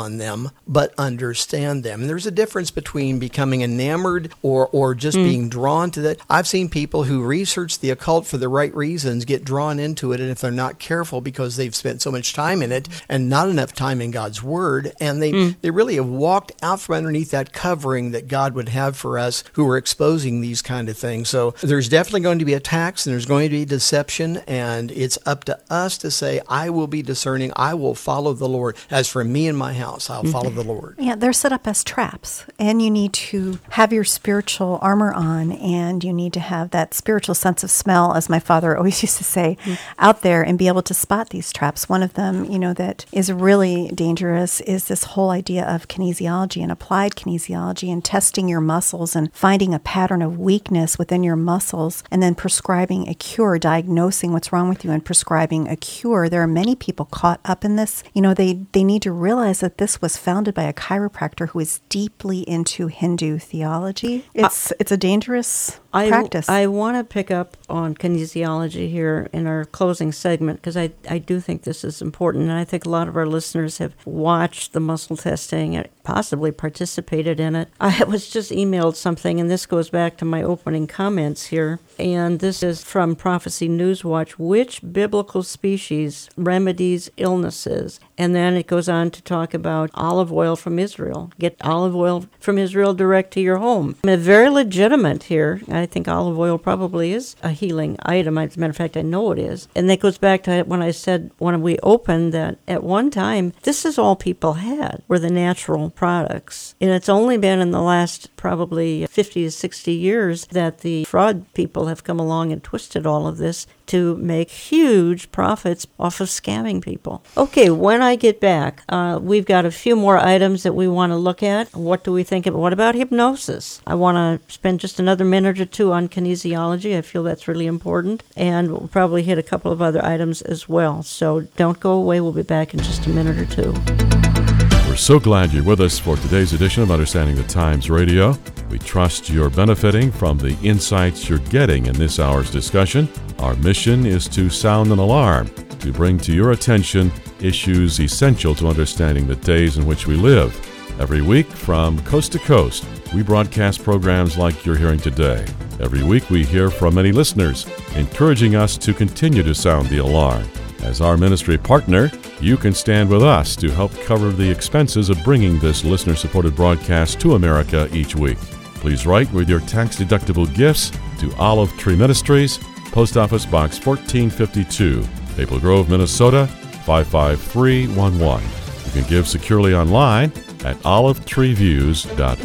on them, but understand them. And there's a difference between becoming enamored or, or just mm. being drawn to that. I've seen people who research the occult for the right reasons get drawn into it, and if they're not careful because they've spent so much time in it and not enough time in God's Word, and they, mm. they really have walked out from underneath that covering that God would have for us who are exposing these kind of things. So there's definitely going to be attacks and there's going to be deception, and it's up to us to say, I will be discerning, I will follow the Lord. As for me and my house, I'll follow the Lord. Yeah, they're set up as traps, and you need to have your spiritual armor on, and you need to have that spiritual sense of smell, as my father always used to say, mm. out there and be able to spot these traps. One of them, you know, that is really dangerous is this whole idea of kinesiology and applied kinesiology and testing your muscles and finding a pattern of weakness within your muscles and then prescribing a cure, diagnosing what's wrong with you and prescribing a cure. There are many people caught up in this. You know, they, they need to realize that this was founded by a chiropractor who is deeply into Hindu theology. It's uh, it's a dangerous I, practice. I want to pick up on kinesiology here in our closing segment because I, I do think this is important, and I think a lot of our listeners have watched the muscle testing and possibly participated in it. I was just emailed something, and this goes back to my opening comments here, and this is from Prophecy Newswatch. Which biblical species remedies illnesses? And then it goes on to talk about olive oil from Israel. Get olive oil from Israel direct to your home. I mean, very legitimate here. I think olive oil probably is a healing item. As a matter of fact, I know it is. And that goes back to when I said when we opened that at one time, this is all people had were the natural products. And it's only been in the last probably fifty to sixty years that the fraud people have come along and twisted all of this to make huge profits off of scamming people. Okay, when I get back, uh, we've got a few more items that we want to look at. What do we think of? What about hypnosis? I want to spend just another minute or two on kinesiology. I feel that's really important. And we'll probably hit a couple of other items as well. So don't go away. We'll be back in just a minute or two. We're so glad you're with us for today's edition of Understanding the Times Radio. We trust you're benefiting from the insights you're getting in this hour's discussion. Our mission is to sound an alarm, to bring to your attention issues essential to understanding the days in which we live. Every week, from coast to coast, we broadcast programs like you're hearing today. Every week, we hear from many listeners, encouraging us to continue to sound the alarm. As our ministry partner, you can stand with us to help cover the expenses of bringing this listener-supported broadcast to America each week. Please write with your tax-deductible gifts to Olive Tree Ministries, Post Office Box fourteen fifty-two, Maple Grove, Minnesota, five five three one one. You can give securely online at olive tree views dot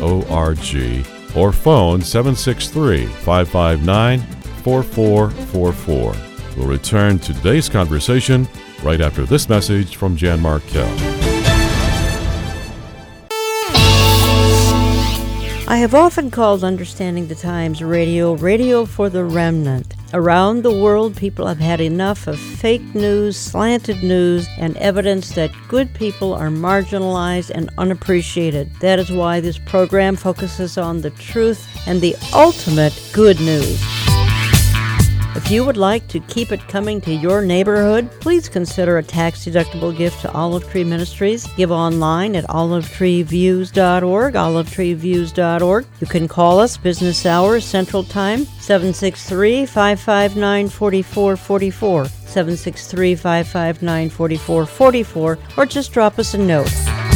org or phone seven six three, five five nine, four four four four. We'll return to today's conversation right after this message from Jan Markell. I have often called Understanding the Times Radio, radio for the remnant. Around the world, people have had enough of fake news, slanted news, and evidence that good people are marginalized and unappreciated. That is why this program focuses on the truth and the ultimate good news. If you would like to keep it coming to your neighborhood, please consider a tax-deductible gift to Olive Tree Ministries. Give online at olive tree views dot org, olive tree views dot org. You can call us business hours Central Time, seven six three, five five nine, four four four four, seven six three, five five nine, four four four four, or just drop us a note.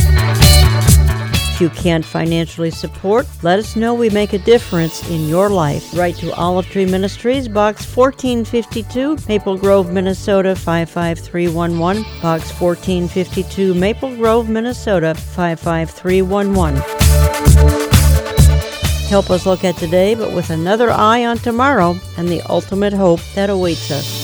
If you can't financially support, let us know. We make a difference in your life. Write to Olive Tree Ministries, Box fourteen fifty-two, Maple Grove, Minnesota, five five three one one, Box fourteen fifty-two, Maple Grove, Minnesota, five five three one one. Help us look at today, but with another eye on tomorrow and the ultimate hope that awaits us.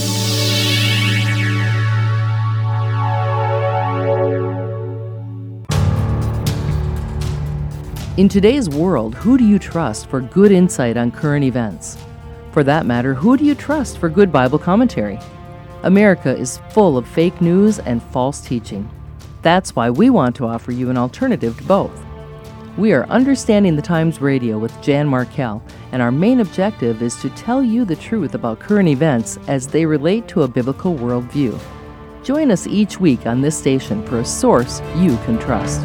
In today's world, who do you trust for good insight on current events? For that matter, who do you trust for good Bible commentary? America is full of fake news and false teaching. That's why we want to offer you an alternative to both. We are Understanding the Times Radio with Jan Markell, and our main objective is to tell you the truth about current events as they relate to a biblical worldview. Join us each week on this station for a source you can trust.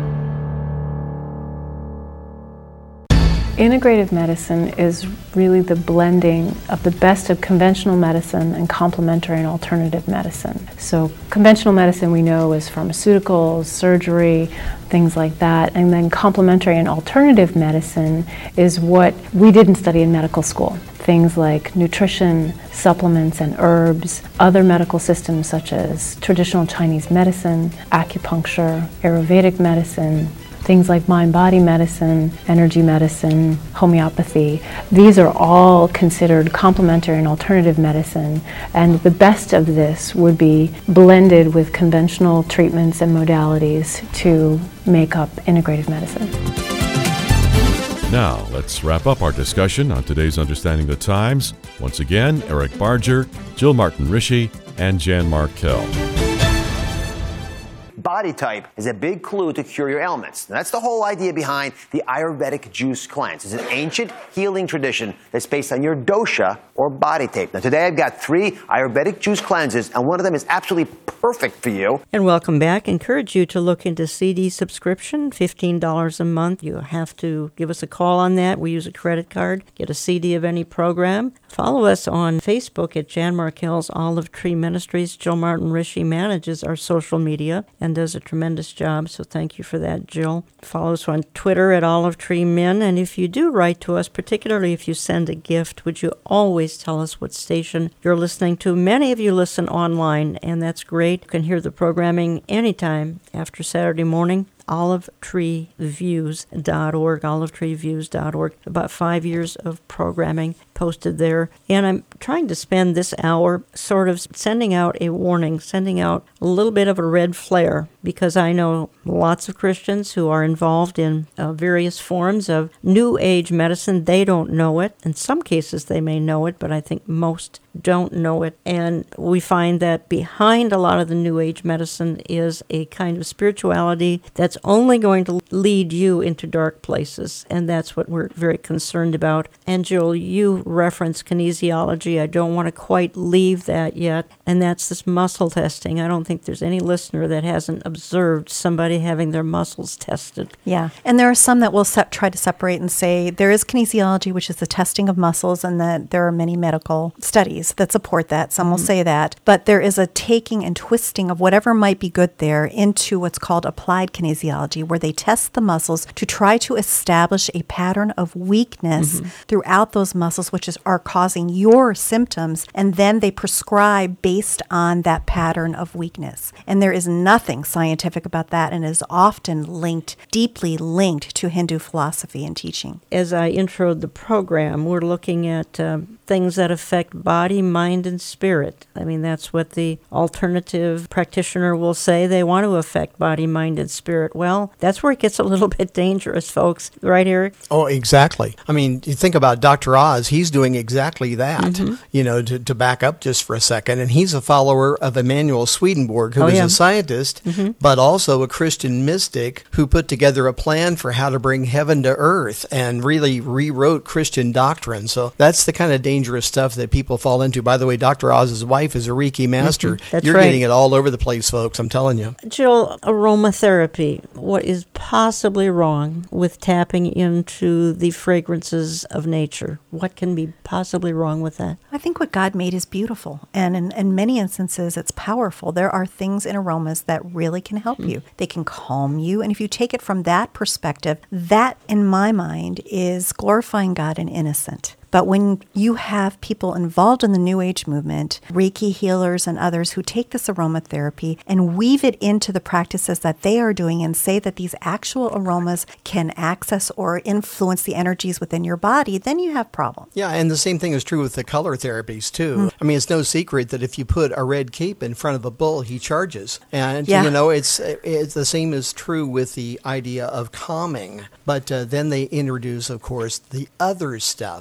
Integrative medicine is really the blending of the best of conventional medicine and complementary and alternative medicine. So conventional medicine we know is pharmaceuticals, surgery, things like that, and then complementary and alternative medicine is what we didn't study in medical school. Things like nutrition, supplements and herbs, other medical systems such as traditional Chinese medicine, acupuncture, Ayurvedic medicine, things like mind-body medicine, energy medicine, homeopathy. These are all considered complementary and alternative medicine, and the best of this would be blended with conventional treatments and modalities to make up integrative medicine. Now, let's wrap up our discussion on today's Understanding the Times. Once again, Eric Barger, Jill Martin Rishi, and Jan Markell. Body type is a big clue to cure your ailments. And that's the whole idea behind the Ayurvedic juice cleanse. It's an ancient healing tradition that's based on your dosha or body type. Now today I've got three Ayurvedic juice cleanses, and one of them is absolutely perfect for you. And welcome back. Encourage you to look into C D subscription, fifteen dollars a month. You have to give us a call on that. We use a credit card. Get a C D of any program. Follow us on Facebook at Jan Markell's Olive Tree Ministries. Jill Martin Rishi manages our social media and does a tremendous job, so thank you for that, Jill. Follow us on Twitter at Olive Tree Men, and if you do write to us, particularly if you send a gift, would you always tell us what station you're listening to? Many of you listen online, and that's great. You can hear the programming anytime after Saturday morning. olive tree views dot org, olive tree views dot org. About five years of programming posted there. And I'm trying to spend this hour sort of sending out a warning, sending out a little bit of a red flare, because I know lots of Christians who are involved in uh, various forms of New Age medicine. They don't know it. In some cases they may know it, but I think most don't know it. And we find that behind a lot of the New Age medicine is a kind of spirituality that's only going to lead you into dark places. And that's what we're very concerned about. And Jill, you reference kinesiology. I don't want to quite leave that yet. And that's this muscle testing. I don't think there's any listener that hasn't observed somebody having their muscles tested. Yeah. And there are some that will se- try to separate and say there is kinesiology, which is the testing of muscles, and that there are many medical studies that support that. Some will mm-hmm. say that. But there is a taking and twisting of whatever might be good there into what's called applied kinesiology, where they test the muscles to try to establish a pattern of weakness mm-hmm. throughout those muscles, which is, are causing your symptoms, and then they prescribe based on that pattern of weakness. And there is nothing scientific about that, and is often linked, deeply linked to Hindu philosophy and teaching. As I introed the program, we're looking at uh, things that affect body, mind, and spirit. I mean, that's what the alternative practitioner will say. They want to affect body, mind, and spirit. Well, that's where it gets a little bit dangerous, folks. Right, Eric? Oh, exactly. I mean, you think about Doctor Oz, he's doing exactly that, mm-hmm. you know, to, to back up just for a second. And he's a follower of Emanuel Swedenborg, who oh, is yeah. a scientist, mm-hmm. but also a Christian mystic who put together a plan for how to bring heaven to earth and really rewrote Christian doctrine. So that's the kind of dangerous stuff that people fall into. By the way, Doctor Oz's wife is a Reiki master. Mm-hmm. That's You're right. getting it all over the place, folks, I'm telling you. Jill, aromatherapy. What is possibly wrong with tapping into the fragrances of nature? What can be possibly wrong with that? I think what God made is beautiful, and in, in many instances it's powerful. There are things in aromas that really can help mm. you. They can calm you, and if you take it from that perspective, that, in my mind, is glorifying God and innocent. But when you have people involved in the New Age movement, Reiki healers and others who take this aromatherapy and weave it into the practices that they are doing and say that these actual aromas can access or influence the energies within your body, then you have problems. Yeah, and the same thing is true with the color therapies, too. Mm. I mean, it's no secret that if you put a red cape in front of a bull, he charges. And, yeah. you know, it's, it's the same is true with the idea of calming. But uh, then they introduce, of course, the other stuff. Mm-hmm.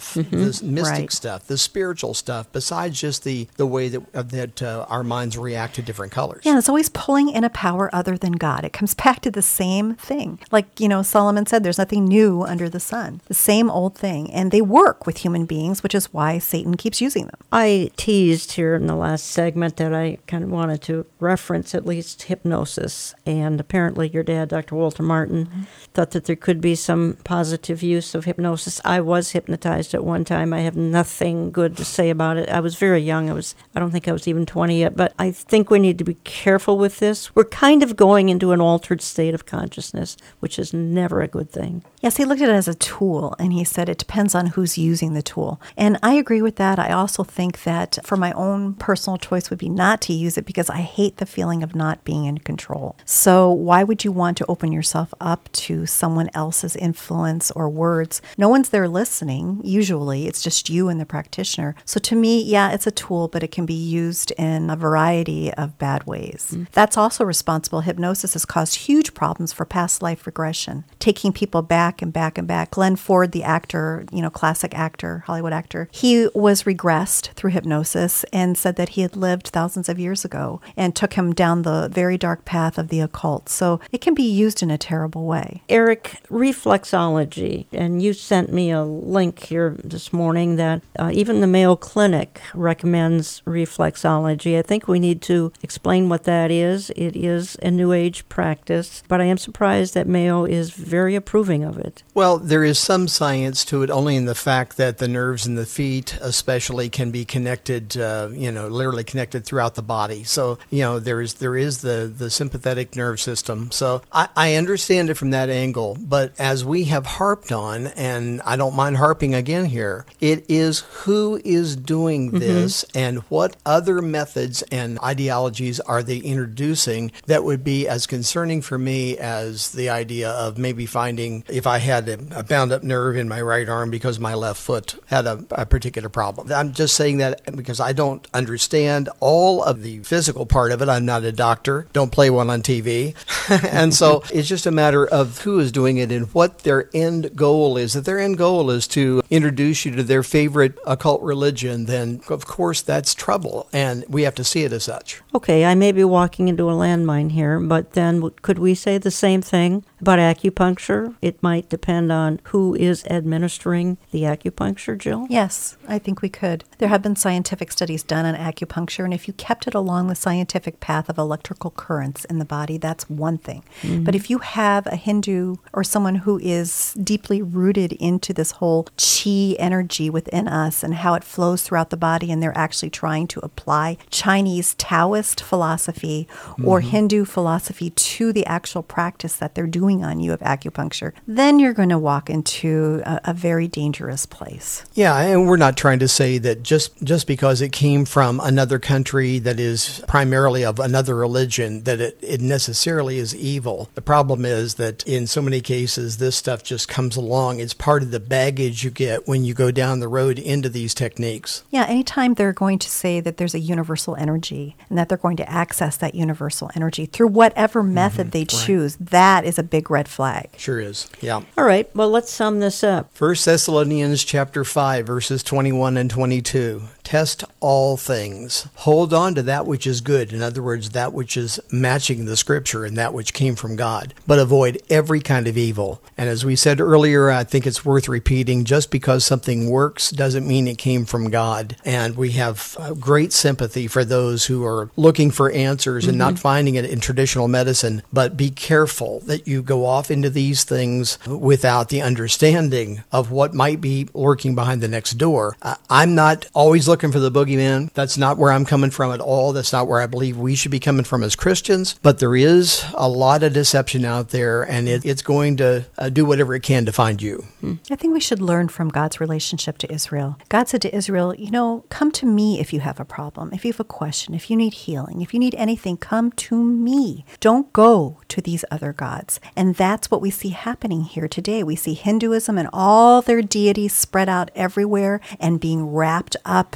this mystic Right. stuff, the spiritual stuff, besides just the, the way that, uh, that uh, our minds react to different colors. Yeah, it's always pulling in a power other than God. It comes back to the same thing. Like, you know, Solomon said, there's nothing new under the sun. The same old thing. And they work with human beings, which is why Satan keeps using them. I teased here in the last segment that I kind of wanted to reference at least hypnosis. And apparently your dad, Doctor Walter Martin, mm-hmm. thought that there could be some positive use of hypnosis. I was hypnotized at one time. I have nothing good to say about it. I was very young. I was, I don't think I was even twenty yet, but I think we need to be careful with this. We're kind of going into an altered state of consciousness, which is never a good thing. Yes, he looked at it as a tool, and he said it depends on who's using the tool. And I agree with that. I also think that for my own personal choice would be not to use it because I hate the feeling of not being in control. So why would you want to open yourself up to someone else's influence or words? No one's there listening, usually. It's just you and the practitioner. So to me, yeah, it's a tool, but it can be used in a variety of bad ways. Mm-hmm. That's also responsible. Hypnosis has caused huge problems for past life regression, taking people back and back and back. Glenn Ford, the actor, you know, classic actor, Hollywood actor, he was regressed through hypnosis and said that he had lived thousands of years ago and took him down the very dark path of the occult. So it can be used in a terrible way. Eric, reflexology, and you sent me a link here this morning that uh, even the Mayo Clinic recommends reflexology. I think we need to explain what that is. It is a New Age practice, but I am surprised that Mayo is very approving of it. Well, there is some science to it, only in the fact that the nerves in the feet especially can be connected, uh, you know, literally connected throughout the body. So, you know, there is there is the, the sympathetic nerve system. So I, I understand it from that angle, but as we have harped on, and I don't mind harping again here, it is who is doing this mm-hmm. and what other methods and ideologies are they introducing that would be as concerning for me as the idea of maybe finding if I had a, a bound up nerve in my right arm because my left foot had a, a particular problem. I'm just saying that because I don't understand all of the physical part of it. I'm not a doctor, don't play one on T V. And so it's just a matter of who is doing it and what their end goal is. If their end goal is to introduce you to their favorite occult religion, then of course that's trouble, and we have to see it as such. Okay, I may be walking into a landmine here, but then could we say the same thing about acupuncture? It might depend on who is administering the acupuncture, Jill? Yes, I think we could. There have been scientific studies done on acupuncture, and if you kept it along the scientific path of electrical currents in the body, that's one thing. Mm-hmm. But if you have a Hindu or someone who is deeply rooted into this whole chi energy within us and how it flows throughout the body, and they're actually trying to apply Chinese Taoist philosophy mm-hmm. or Hindu philosophy to the actual practice that they're doing on you of acupuncture, then you're going to walk into a, a very dangerous place. Yeah, and we're not trying to say that just, just because it came from another country that is primarily of another religion, that it, it necessarily is evil. The problem is that in so many cases, this stuff just comes along. It's part of the baggage you get when you go down the road into these techniques. Yeah, anytime they're going to say that there's a universal energy and that they're going to access that universal energy through whatever method mm-hmm. they choose, right. that is a big red flag. Sure is, yeah. All right, well, let's sum this up. First Thessalonians chapter five, verses twenty-one and twenty-two. Test all things. Hold on to that which is good. In other words, that which is matching the scripture and that which came from God. But avoid every kind of evil. And as we said earlier, I think it's worth repeating, just because something works doesn't mean it came from God. And we have great sympathy for those who are looking for answers mm-hmm. and not finding it in traditional medicine. But be careful that you go off into these things without the understanding of what might be lurking behind the next door. I'm not always looking for the boogeyman. That's not where I'm coming from at all. That's not where I believe we should be coming from as Christians. But there is a lot of deception out there, and it, it's going to uh, do whatever it can to find you. I think we should learn from God's relationship to Israel. God said to Israel, you know, come to me if you have a problem, if you have a question, if you need healing, if you need anything, come to me. Don't go to these other gods. And that's what we see happening here today. We see Hinduism and all their deities spread out everywhere and being wrapped up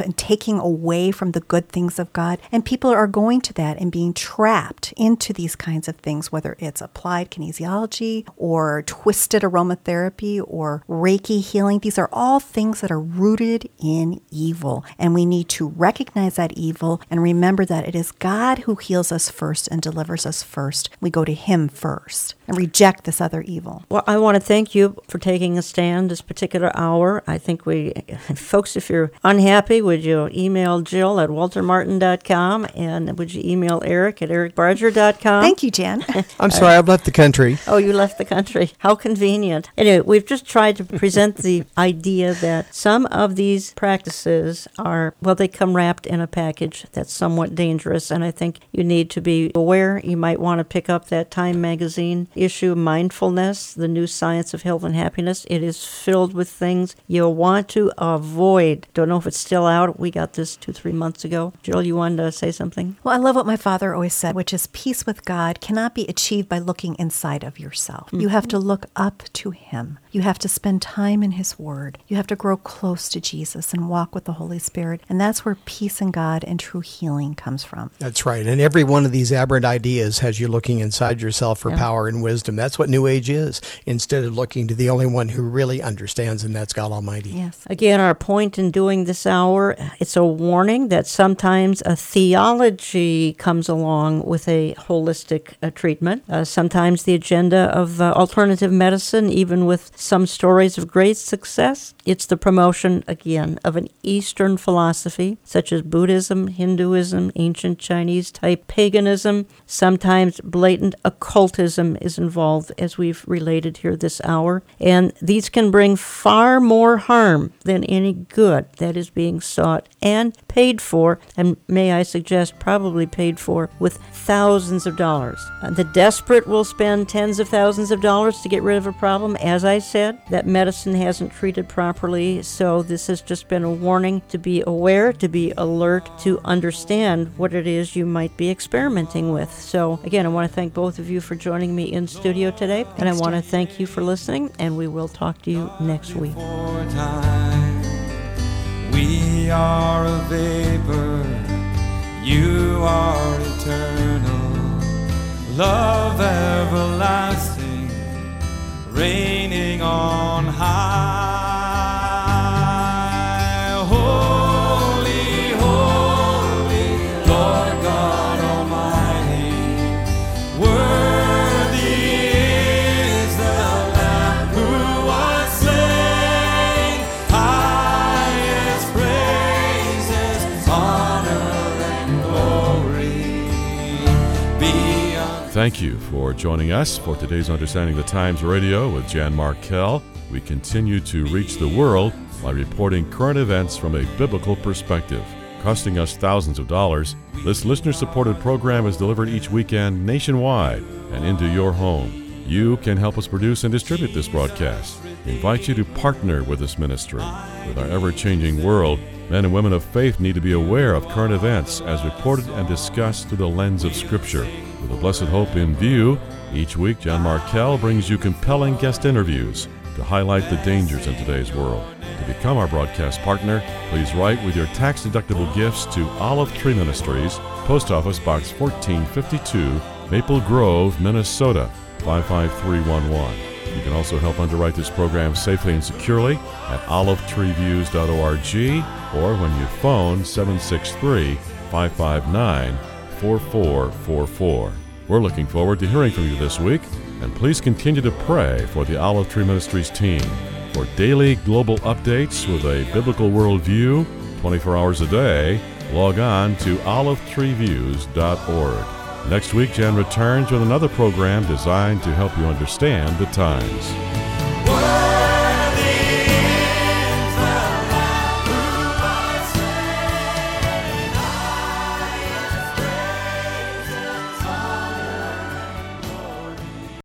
and taking away from the good things of God. And people are going to that and being trapped into these kinds of things, whether it's applied kinesiology or twisted aromatherapy or Reiki healing. These are all things that are rooted in evil. And we need to recognize that evil and remember that it is God who heals us first and delivers us first. We go to Him first and reject this other evil. Well, I want to thank you for taking a stand this particular hour. I think we, folks, if you're unhappy, would you email Jill at walter martin dot com, and would you email Eric at eric barger dot com? Thank you, Jan. I'm sorry, I've left the country. Oh, you left the country. How convenient. Anyway, we've just tried to present the idea that some of these practices are, well, they come wrapped in a package that's somewhat dangerous, and I think you need to be aware. You might want to pick up that Time magazine issue, Mindfulness, the New Science of Health and Happiness. It is filled with things you'll want to avoid. Don't know if it's still out. We got this two, three months ago. Jill, you wanted to say something? Well, I love what my father always said, which is peace with God cannot be achieved by looking inside of yourself. Mm-hmm. You have to look up to Him. You have to spend time in His Word. You have to grow close to Jesus and walk with the Holy Spirit. And that's where peace in God and true healing comes from. That's right. And every one of these aberrant ideas has you looking inside yourself for Yeah. power and wisdom. That's what New Age is, instead of looking to the only one who really understands, and that's God Almighty. Yes. Again, our point in doing this hour, it's a warning that sometimes a theology comes along with a holistic uh, treatment. Uh, sometimes the agenda of uh, alternative medicine, even with some stories of great success, it's the promotion, again, of an Eastern philosophy, such as Buddhism, Hinduism, ancient Chinese type paganism. Sometimes blatant occultism is involved, as we've related here this hour. And these can bring far more harm than any good that is being sought and paid for, and may I suggest probably paid for, with thousands of dollars. Uh, the desperate will spend tens of thousands of dollars to get rid of a problem. As I said, that medicine hasn't treated properly, so this has just been a warning to be aware, to be alert, to understand what it is you might be experimenting with. So again, I want to thank both of you for joining me in studio today, Thanks, and I want to thank you for listening, and we will talk to you next week. We are a vapor, you are eternal, love everlasting, reigning on high. Holy, holy, Lord God Almighty, worthy is the Lamb who was slain. Highest praises, honor, and glory be unto. Thank you for joining us for today's Understanding the Times Radio with Jan Markell. We continue to reach the world by reporting current events from a biblical perspective. Costing us thousands of dollars, this listener-supported program is delivered each weekend nationwide and into your home. You can help us produce and distribute this broadcast. We invite you to partner with this ministry. With our ever-changing world, men and women of faith need to be aware of current events as reported and discussed through the lens of Scripture. With a blessed hope in view, each week Jan Markell brings you compelling guest interviews to highlight the dangers in today's world. To become our broadcast partner, please write with your tax-deductible gifts to Olive Tree Ministries, Post Office Box fourteen fifty-two, Maple Grove, Minnesota, five five three one one. You can also help underwrite this program safely and securely at olive tree views dot org or when you phone seven six three, five five nine, four four four four. We're looking forward to hearing from you this week, and please continue to pray for the Olive Tree Ministries team. For daily global updates with a biblical worldview, twenty-four hours a day, log on to olive tree views dot org. Next week, Jan returns with another program designed to help you understand the times.